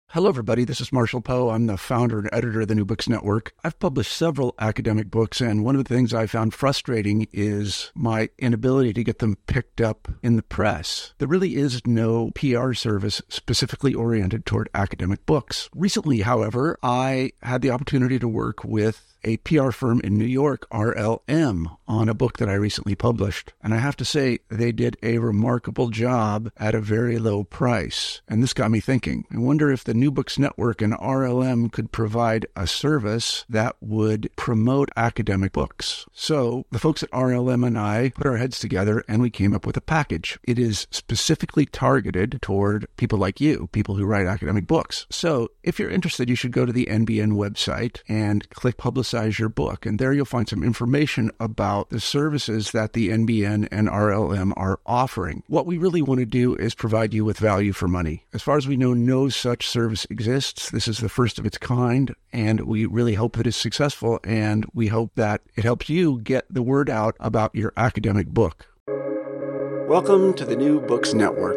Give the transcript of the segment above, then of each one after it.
Hello, everybody. This is Marshall Poe. I'm the founder and editor of the New Books Network. I've published several academic books, and one of the things I found frustrating is my inability to get them picked up in the press. There really is no PR service specifically oriented toward academic books. Recently, however, I had the opportunity to work with a PR firm in New York, RLM, on a book that I recently published. And I have to say, they did a remarkable job at a very low price. And this got me thinking. I wonder if the New Books Network and RLM could provide a service that would promote academic books. So the folks at RLM and I put our heads together and we came up with a package. It is specifically targeted toward people like you, people who write academic books. So if you're interested, you should go to the NBN website and click Publicize Your Book. And there you'll find some information about the services that the NBN and RLM are offering. What we really want to do is provide you with value for money. As far as we know, no such service exists. This is the first of its kind, and we really hope that it's successful, and we hope that it helps you get the word out about your academic book. Welcome to the New Books Network.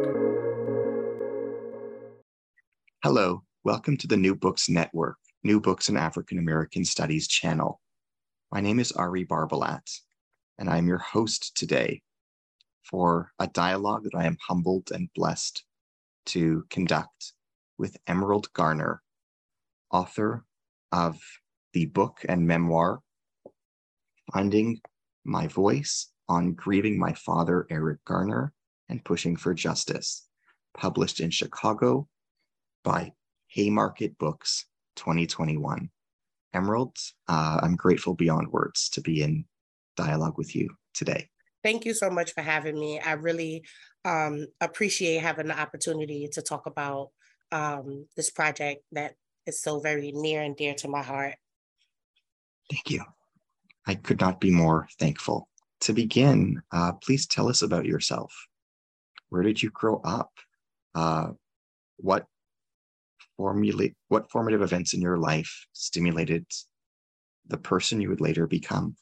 Hello, welcome to the New Books Network, New Books in African American Studies channel. My name is Ari Barbalat, and I'm your host today for a dialogue that I am humbled and blessed to conduct with Emerald Garner, author of the book and memoir, Finding My Voice on Grieving My Father, Eric Garner, and Pushing for Justice, published in Chicago by Haymarket Books, 2021. Emerald, I'm grateful beyond words to be in dialogue with you today. Thank you so much for having me. I really appreciate having the opportunity to talk about this project that is so very near and dear to my heart. Thank you. I could not be more thankful. To begin, please tell us about yourself. Where did you grow up? What formative events in your life stimulated the person you would later become?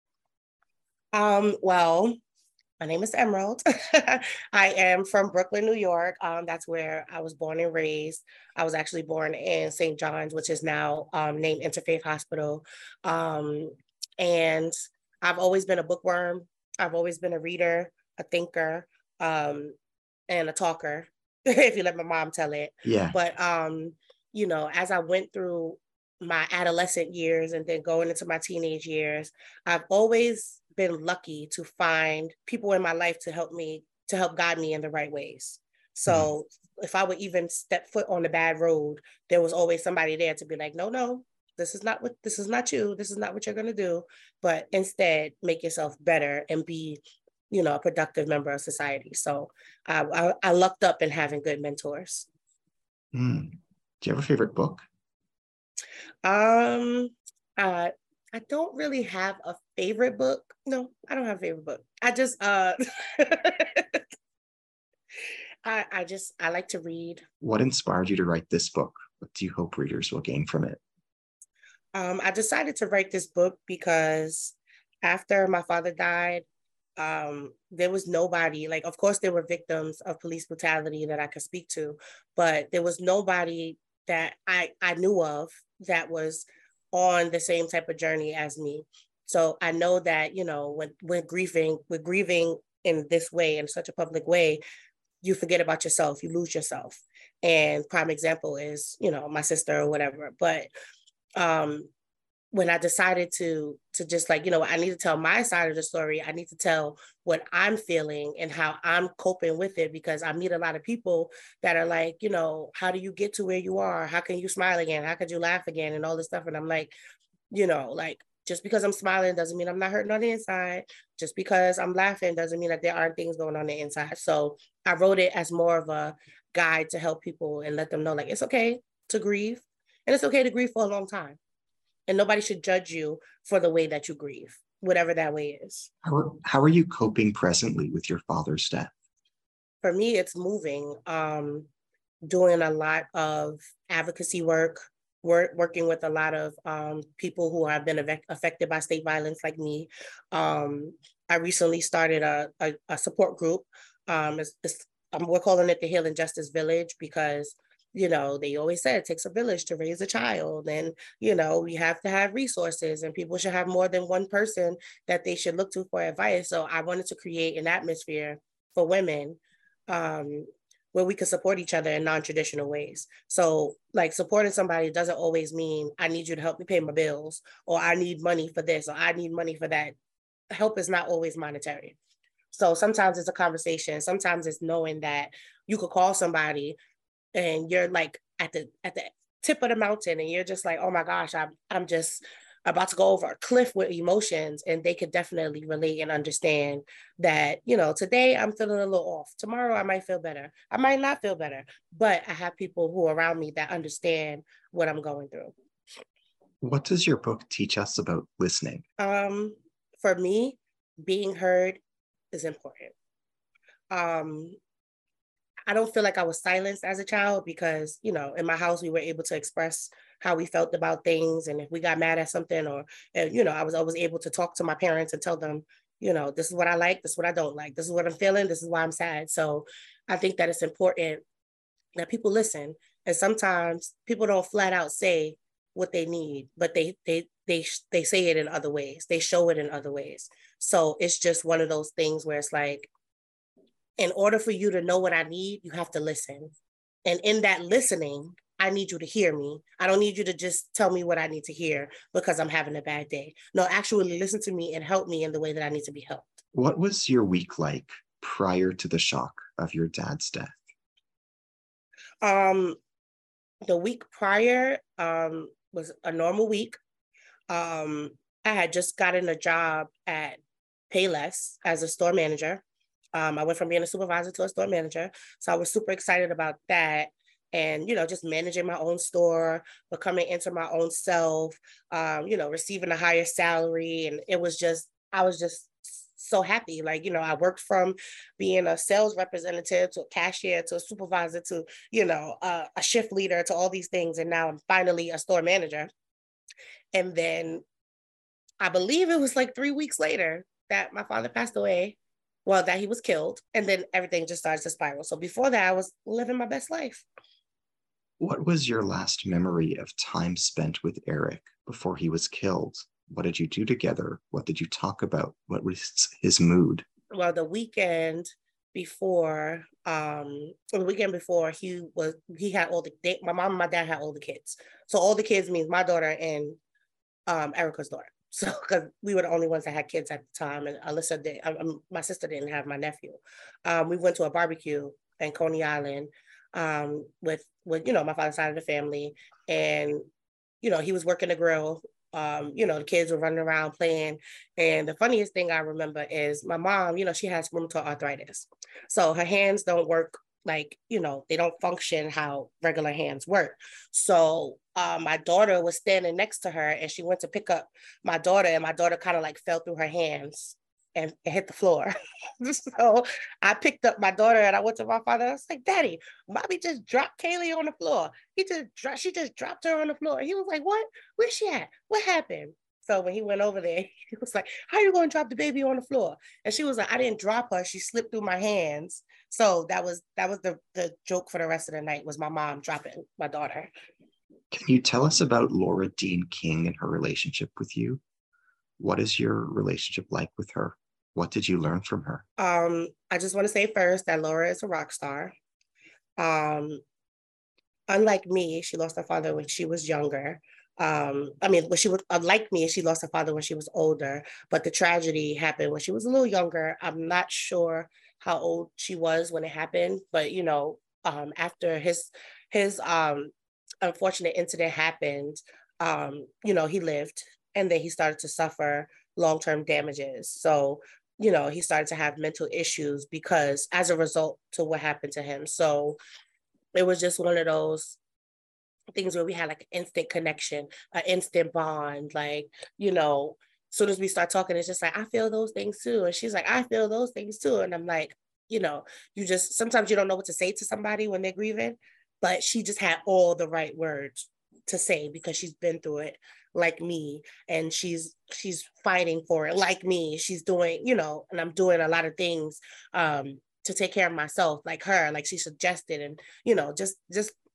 Well, my name is Emerald. I am from Brooklyn, New York. That's where I was born and raised. I was actually born in St. John's, which is now named Interfaith Hospital. And I've always been a bookworm. I've always been a reader, a thinker, and a talker, if you let my mom tell it. Yeah. But, as I went through my adolescent years and then going into my teenage years, I've always been lucky to find people in my life to help guide me in the right ways. So if I would even step foot on the bad road, there was always somebody there to be like, no, this is not you. This is not what you're going to do. But instead, make yourself better and be, a productive member of society. So I lucked up in having good mentors. Do you have a favorite book? I don't really have a favorite book. No, I don't have a favorite book. I just I like to read. What inspired you to write this book? What do you hope readers will gain from it? I decided to write this book because after my father died, there was nobody, like, of course there were victims of police brutality that I could speak to, but there was nobody that I knew of that was on the same type of journey as me. So I know that, when we're grieving in this way, in such a public way, you forget about yourself, you lose yourself. And prime example is, my sister or whatever. But when I decided to just I need to tell my side of the story, I need to tell what I'm feeling and how I'm coping with it, because I meet a lot of people that are like, how do you get to where you are? How can you smile again? How could you laugh again? And all this stuff. And I'm like, just because I'm smiling doesn't mean I'm not hurting on the inside. Just because I'm laughing doesn't mean that there aren't things going on the inside. So I wrote it as more of a guide to help people and let them know, like, it's okay to grieve, and it's okay to grieve for a long time. And nobody should judge you for the way that you grieve, whatever that way is. How are you coping presently with your father's death? For me, it's moving, doing a lot of advocacy work, working with a lot of people who have been affected by state violence like me. I recently started a support group. We're calling it the Healing Justice Village because They always said it takes a village to raise a child, and we have to have resources, and people should have more than one person that they should look to for advice. So I wanted to create an atmosphere for women, where we could support each other in non-traditional ways. So like supporting somebody doesn't always mean I need you to help me pay my bills, or I need money for this, or I need money for that. Help is not always monetary. So sometimes it's a conversation. Sometimes it's knowing that you could call somebody and you're like at the tip of the mountain, and you're just like, oh my gosh, I'm just about to go over a cliff with emotions, and they could definitely relate and understand that, today I'm feeling a little off. Tomorrow I might feel better. I might not feel better, but I have people who are around me that understand what I'm going through. What does your book teach us about listening? For me, being heard is important. I don't feel like I was silenced as a child because, in my house, we were able to express how we felt about things. And if we got mad at something, or, I was always able to talk to my parents and tell them, this is what I like, this is what I don't like, this is what I'm feeling, this is why I'm sad. So I think that it's important that people listen. And sometimes people don't flat out say what they need, but they say it in other ways. They show it in other ways. So it's just one of those things where it's like, in order for you to know what I need, you have to listen. And in that listening, I need you to hear me. I don't need you to just tell me what I need to hear because I'm having a bad day. No, actually listen to me and help me in the way that I need to be helped. What was your week like prior to the shock of your dad's death? The week prior was a normal week. I had just gotten a job at Payless as a store manager. I went from being a supervisor to a store manager. So I was super excited about that. And, just managing my own store, becoming into my own self, receiving a higher salary. And I was just so happy. Like, I worked from being a sales representative to a cashier to a supervisor to, a shift leader to all these things. And now I'm finally a store manager. And then I believe it was like 3 weeks later that my father passed away. Well, that he was killed, and then everything just started to spiral. So before that, I was living my best life. What was your last memory of time spent with Eric before he was killed? What did you do together? What did you talk about? What was his mood? Well, the weekend before, he had my mom and my dad had all the kids. So all the kids means my daughter and Erica's daughter. So, because we were the only ones that had kids at the time, and Alyssa did. My sister didn't have my nephew. We went to a barbecue in Coney Island with my father's side of the family, and he was working the grill. The kids were running around playing, and the funniest thing I remember is my mom. She has rheumatoid arthritis, so her hands don't work like, they don't function how regular hands work. So my daughter was standing next to her, and she went to pick up my daughter, and my daughter kind of like fell through her hands and hit the floor. So I picked up my daughter and I went to my father. I was like, Daddy, mommy just dropped Kaylee on the floor. She just dropped her on the floor. He was like, what? Where's she at? What happened? So when he went over there, he was like, how are you going to drop the baby on the floor? And she was like, I didn't drop her. She slipped through my hands. So that was the joke for the rest of the night, was my mom dropping my daughter. Can you tell us about Laura Dean King and her relationship with you? What is your relationship like with her? What did you learn from her? I just want to say first that Laura is a rock star. Unlike me, she lost her father when she was younger. When she was unlike me, she lost her father when she was older, but the tragedy happened when she was a little younger. I'm not sure how old she was when it happened, but after his unfortunate incident happened, he lived, and then he started to suffer long-term damages. So, he started to have mental issues because as a result to what happened to him. So it was just one of those things where we had like an instant connection, an instant bond. Like, as soon as we start talking, it's just like, I feel those things too. And she's like, I feel those things too. And I'm like, sometimes you don't know what to say to somebody when they're grieving, but she just had all the right words to say because she's been through it like me, and she's fighting for it like me. She's doing, and I'm doing a lot of things to take care of myself like her, like she suggested, and just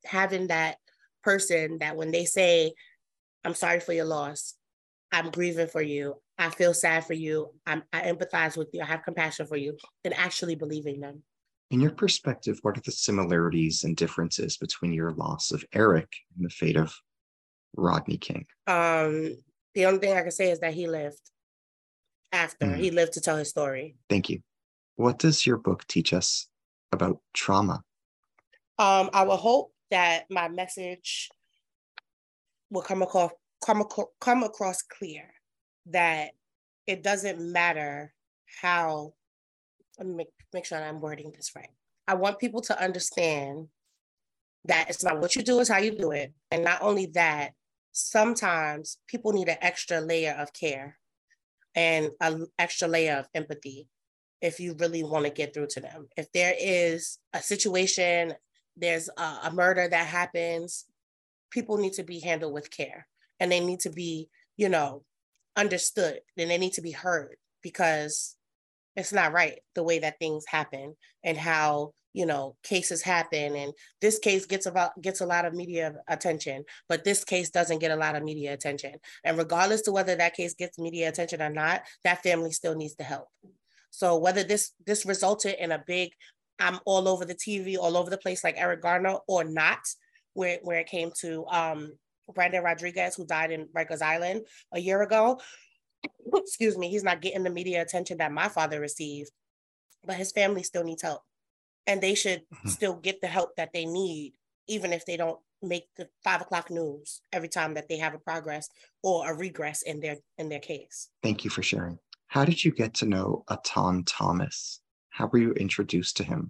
having that person that when they say, I'm sorry for your loss, I'm grieving for you, I feel sad for you, I empathize with you, I have compassion for you, and actually believing them. In your perspective, what are the similarities and differences between your loss of Eric and the fate of Rodney King? The only thing I can say is that he lived he lived to tell his story. Thank you. What does your book teach us about trauma? I would hope that my message will come across clear, that it doesn't matter how, let me make sure that I'm wording this right. I want people to understand that it's not what you do, it's how you do it. And not only that, sometimes people need an extra layer of care and an extra layer of empathy if you really want to get through to them. If there is a situation, there's a murder that happens, people need to be handled with care, and they need to be, understood, and they need to be heard, because it's not right the way that things happen and how, cases happen. And this case gets a lot of media attention, but this case doesn't get a lot of media attention. And regardless to whether that case gets media attention or not, that family still needs the help. So whether this resulted in a big, I'm all over the TV, all over the place like Eric Garner, or not, where it came to Brandon Rodriguez, who died in Rikers Island a year ago, excuse me, he's not getting the media attention that my father received, but his family still needs help. And they should still get the help that they need, even if they don't make the 5 o'clock news every time that they have a progress or a regress in their case. Thank you for sharing. How did you get to know Etan Thomas? How were you introduced to him?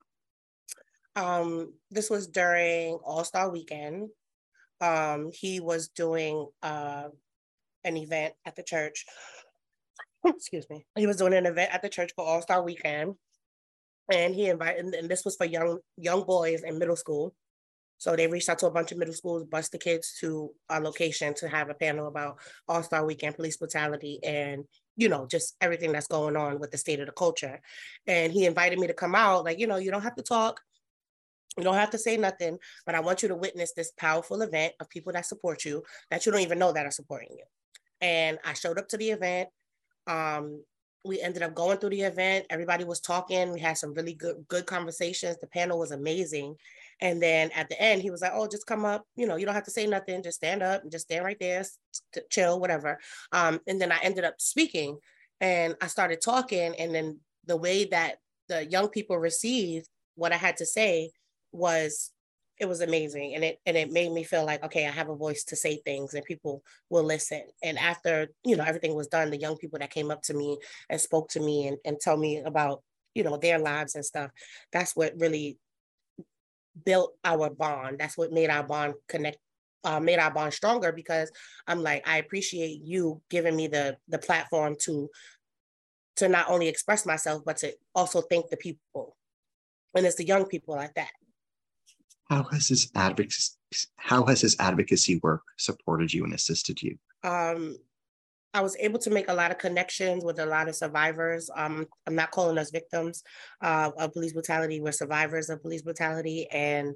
This was during All-Star Weekend. He was doing an event at the church. Excuse me. He was doing an event at the church for All-Star Weekend. And he invited, and this was for young boys in middle school. So they reached out to a bunch of middle schools, bused the kids to a location to have a panel about All-Star Weekend, police brutality, and, just everything that's going on with the state of the culture. And he invited me to come out, like, you don't have to talk. You don't have to say nothing, but I want you to witness this powerful event of people that support you, that you don't even know that are supporting you. And I showed up to the event. We ended up going through the event. Everybody was talking. We had some really good conversations. The panel was amazing. And then at the end, he was like, oh, just come up. You don't have to say nothing. Just stand up and just stand right there, chill, whatever. And then I ended up speaking and I started talking. And then the way that the young people received what I had to say it was amazing. And it made me feel like, okay, I have a voice to say things and people will listen. And after, everything was done, the young people that came up to me and spoke to me and tell me about, their lives and stuff, that's what really built our bond. That's what made our bond made our bond stronger, because I'm like, I appreciate you giving me the platform to not only express myself, but to also thank the people. And it's the young people like that. How has his advocacy work supported you and assisted you? I was able to make a lot of connections with a lot of survivors. I'm not calling us victims of police brutality. We're survivors of police brutality. And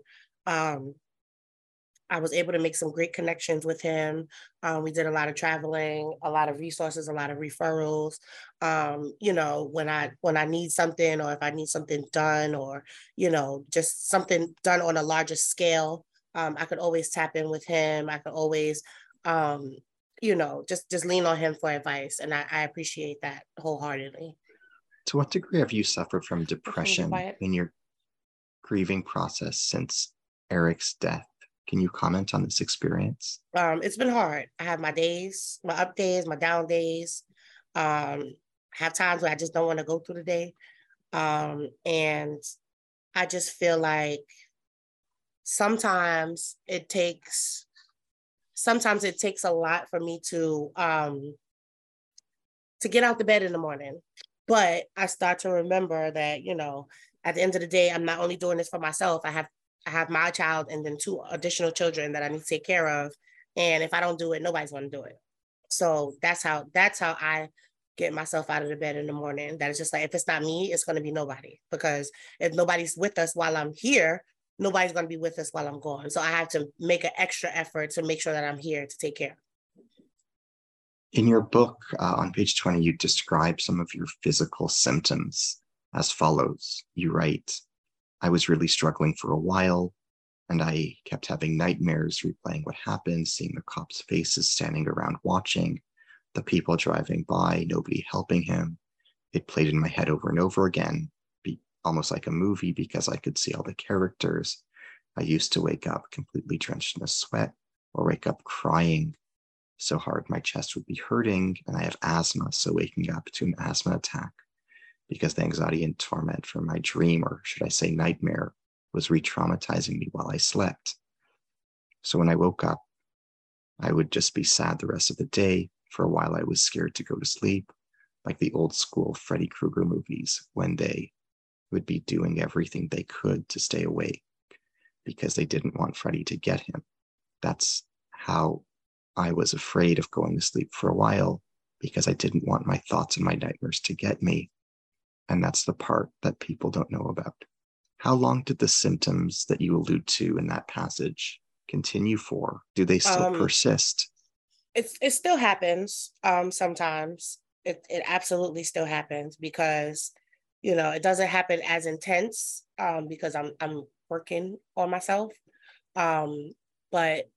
I was able to make some great connections with him. We did a lot of traveling, a lot of resources, a lot of referrals. When I need something, or if I need something done, or, just something done on a larger scale, I could always tap in with him. I could always, just lean on him for advice. And I appreciate that wholeheartedly. To what degree have you suffered from depression in your grieving process since Eric's death? Can you comment on this experience? It's been hard. I have my days, my up days, my down days. I have times where I just don't want to go through the day. And I just feel like sometimes it takes a lot for me to get out the bed in the morning. But I start to remember that, at the end of the day, I'm not only doing this for myself. I have my child and then 2 additional children that I need to take care of. And if I don't do it, nobody's going to do it. So that's how I get myself out of the bed in the morning. That is just like, if it's not me, it's going to be nobody. Because if nobody's with us while I'm here, nobody's going to be with us while I'm gone. So I had to make an extra effort to make sure that I'm here to take care. In your book, on page 20, you describe some of your physical symptoms as follows. You write, I was really struggling for a while, and I kept having nightmares, replaying what happened, seeing the cops' faces standing around watching, the people driving by, nobody helping him. It played in my head over and over again, almost like a movie because I could see all the characters. I used to wake up completely drenched in a sweat or wake up crying so hard my chest would be hurting, and I have asthma, so waking up to an asthma attack because the anxiety and torment from my dream, or should I say nightmare, was re-traumatizing me while I slept. So when I woke up, I would just be sad the rest of the day. For a while, I was scared to go to sleep, like the old school Freddy Krueger movies when they would be doing everything they could to stay awake because they didn't want Freddy to get him. That's how I was afraid of going to sleep for a while, because I didn't want my thoughts and my nightmares to get me. And that's the part that people don't know about. How long did the symptoms that you allude to in that passage continue for? Do they still persist? It still happens sometimes. It absolutely still happens because, it doesn't happen as intense because I'm working on myself. But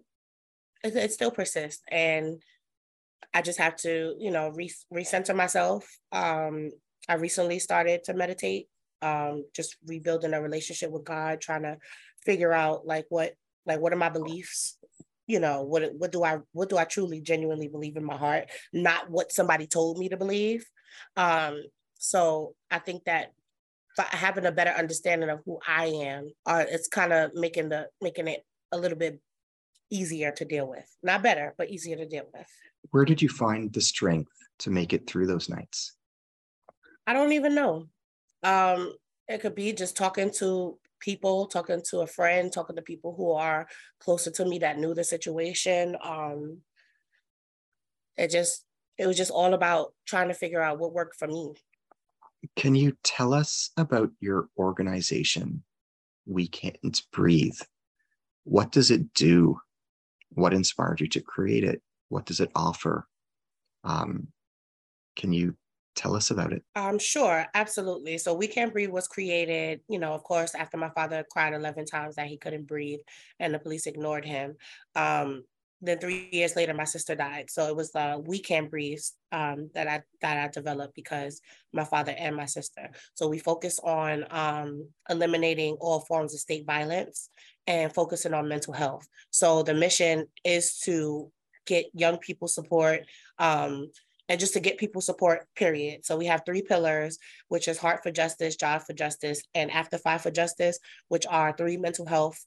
it still persists, and I just have to, recenter myself. I recently started to meditate, just rebuilding a relationship with God, trying to figure out what are my beliefs? What do I truly genuinely believe in my heart, not what somebody told me to believe. So I think that having a better understanding of who I am, it's kind of making it a little bit easier to deal with. Not better, but easier to deal with. Where did you find the strength to make it through those nights? I don't even know. It could be just talking to people, talking to a friend, talking to people who are closer to me that knew the situation. It was just all about trying to figure out what worked for me. Can you tell us about your organization, We Can't Breathe? What does it do? What inspired you to create it? What does it offer? Can you tell us about it? Sure, absolutely. So We Can't Breathe was created, of course, after my father cried 11 times that he couldn't breathe and the police ignored him. Then 3 years later, my sister died. So it was the We Can't Breathe that I developed because my father and my sister. So we focus on eliminating all forms of state violence and focusing on mental health. So the mission is to get young people support, and just to get people support, period. So we have 3 pillars, which is Heart for Justice, Job for Justice, and After 5 for Justice, which are 3 mental health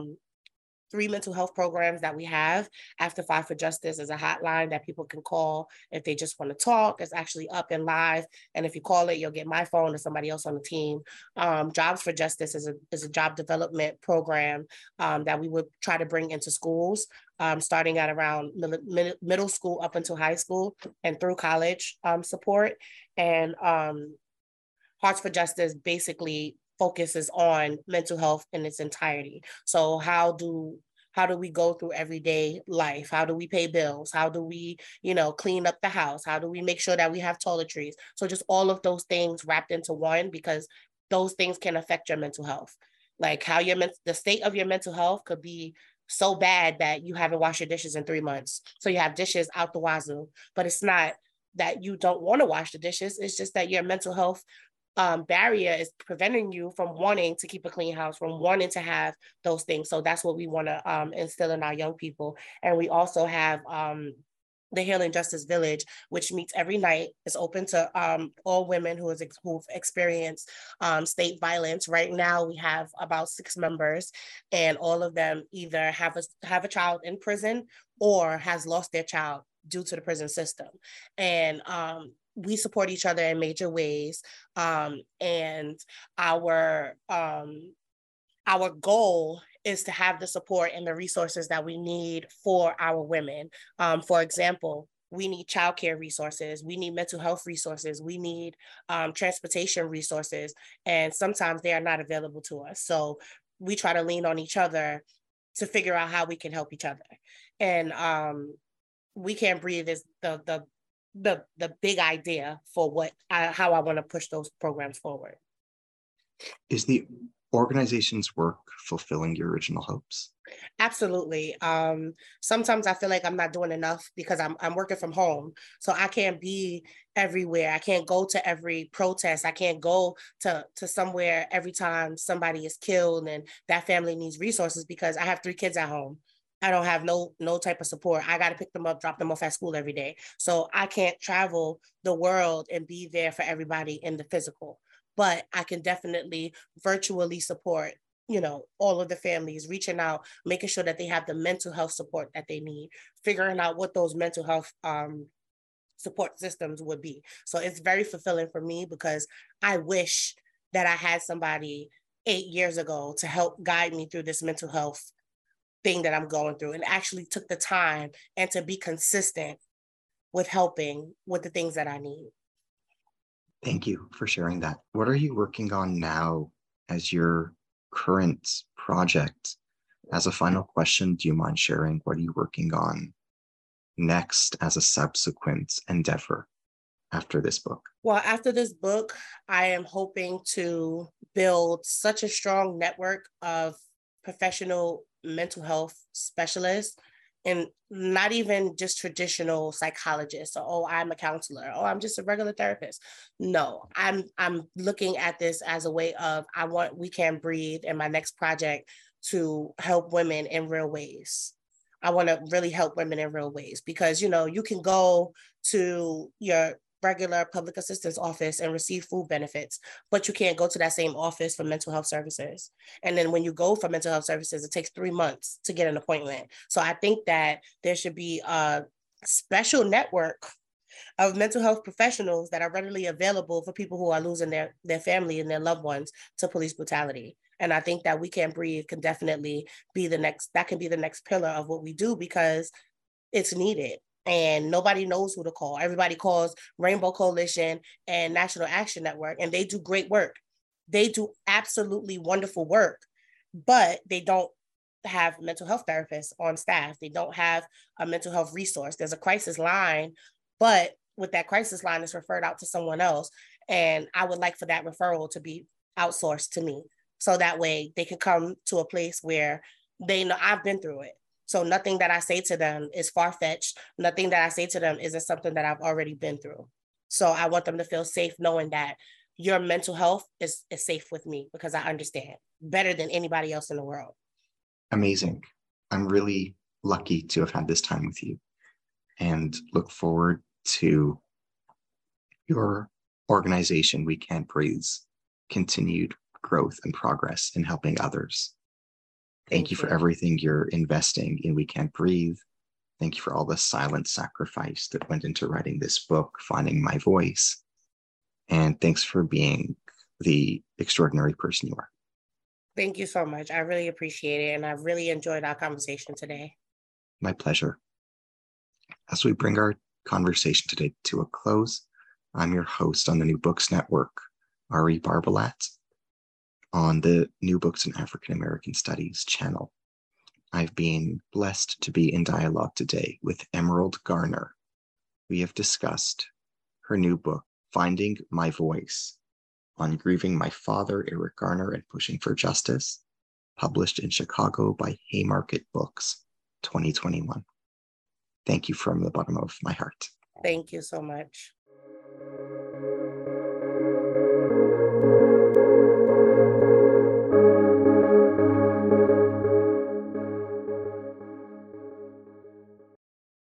programs that we have. After 5 for Justice is a hotline that people can call if they just want to talk. It's actually up and live. And if you call it, you'll get my phone or somebody else on the team. Jobs for Justice is a job development program that we would try to bring into schools, starting at around middle school up until high school and through college support. And Hearts for Justice basically focuses on mental health in its entirety. So how do we go through everyday life? How do we pay bills? How do we, clean up the house? How do we make sure that we have toiletries? So just all of those things wrapped into one, because those things can affect your mental health. Like how the state of your mental health could be so bad that you haven't washed your dishes in 3 months. So you have dishes out the wazoo, but it's not that you don't want to wash the dishes. It's just that your mental health barrier is preventing you from wanting to keep a clean house, from wanting to have those things. So that's what we want to instill in our young people. And we also have the Healing Justice Village, which meets every night. It's open to all women who've experienced state violence. Right now, we have about 6 members, and all of them either have a child in prison or has lost their child due to the prison system. And we support each other in major ways. And our goal is to have the support and the resources that we need for our women. For example, we need childcare resources, we need mental health resources, we need transportation resources, and sometimes they are not available to us. So we try to lean on each other to figure out how we can help each other. And We Can't Breathe is the big idea for how I want to push those programs forward. Is the organization's work fulfilling your original hopes? Absolutely. Sometimes I feel like I'm not doing enough because I'm working from home. So I can't be everywhere. I can't go to every protest. I can't go to somewhere every time somebody is killed and that family needs resources because I have 3 kids at home. I don't have no type of support. I got to pick them up, drop them off at school every day. So I can't travel the world and be there for everybody in the physical. But I can definitely virtually support, all of the families, reaching out, making sure that they have the mental health support that they need, figuring out what those mental health support systems would be. So it's very fulfilling for me because I wish that I had somebody 8 years ago to help guide me through this mental health thing that I'm going through and actually took the time and to be consistent with helping with the things that I need. Thank you for sharing that. What are you working on now as your current project? As a final question, do you mind sharing what are you working on next as a subsequent endeavor after this book? Well, after this book, I am hoping to build such a strong network of professional mental health specialists and not even just traditional psychologists or, oh, I'm a counselor, or I'm just a regular therapist. No, I'm looking at this as a way of I want We Can't Breathe and my next project to help women in real ways. I want to really help women in real ways because, you can go to your regular public assistance office and receive food benefits, but you can't go to that same office for mental health services. And then when you go for mental health services, it takes 3 months to get an appointment. So I think that there should be a special network of mental health professionals that are readily available for people who are losing their family and their loved ones to police brutality. And I think that We Can't Breathe can definitely be the next pillar of what we do because it's needed. And nobody knows who to call. Everybody calls Rainbow Coalition and National Action Network, and they do great work. They do absolutely wonderful work, but they don't have mental health therapists on staff. They don't have a mental health resource. There's a crisis line, but with that crisis line, it's referred out to someone else. And I would like for that referral to be outsourced to me. So that way they can come to a place where they know I've been through it. So nothing that I say to them is far-fetched. Nothing that I say to them isn't something that I've already been through. So I want them to feel safe knowing that your mental health is safe with me because I understand better than anybody else in the world. Amazing. I'm really lucky to have had this time with you and look forward to your organization, We Can't Breathe's continued growth and progress in helping others. Thank you for everything you're investing in We Can't Breathe. Thank you for all the silent sacrifice that went into writing this book, finding my voice. And thanks for being the extraordinary person you are. Thank you so much. I really appreciate it. And I really enjoyed our conversation today. My pleasure. As we bring our conversation today to a close, I'm your host on the New Books Network, Ari Barbalat, on the New Books in African American Studies channel. I've been blessed to be in dialogue today with Emerald Garner. We have discussed her new book, Finding My Voice, on grieving my father, Eric Garner, and pushing for justice, published in Chicago by Haymarket Books, 2021. Thank you from the bottom of my heart. Thank you so much.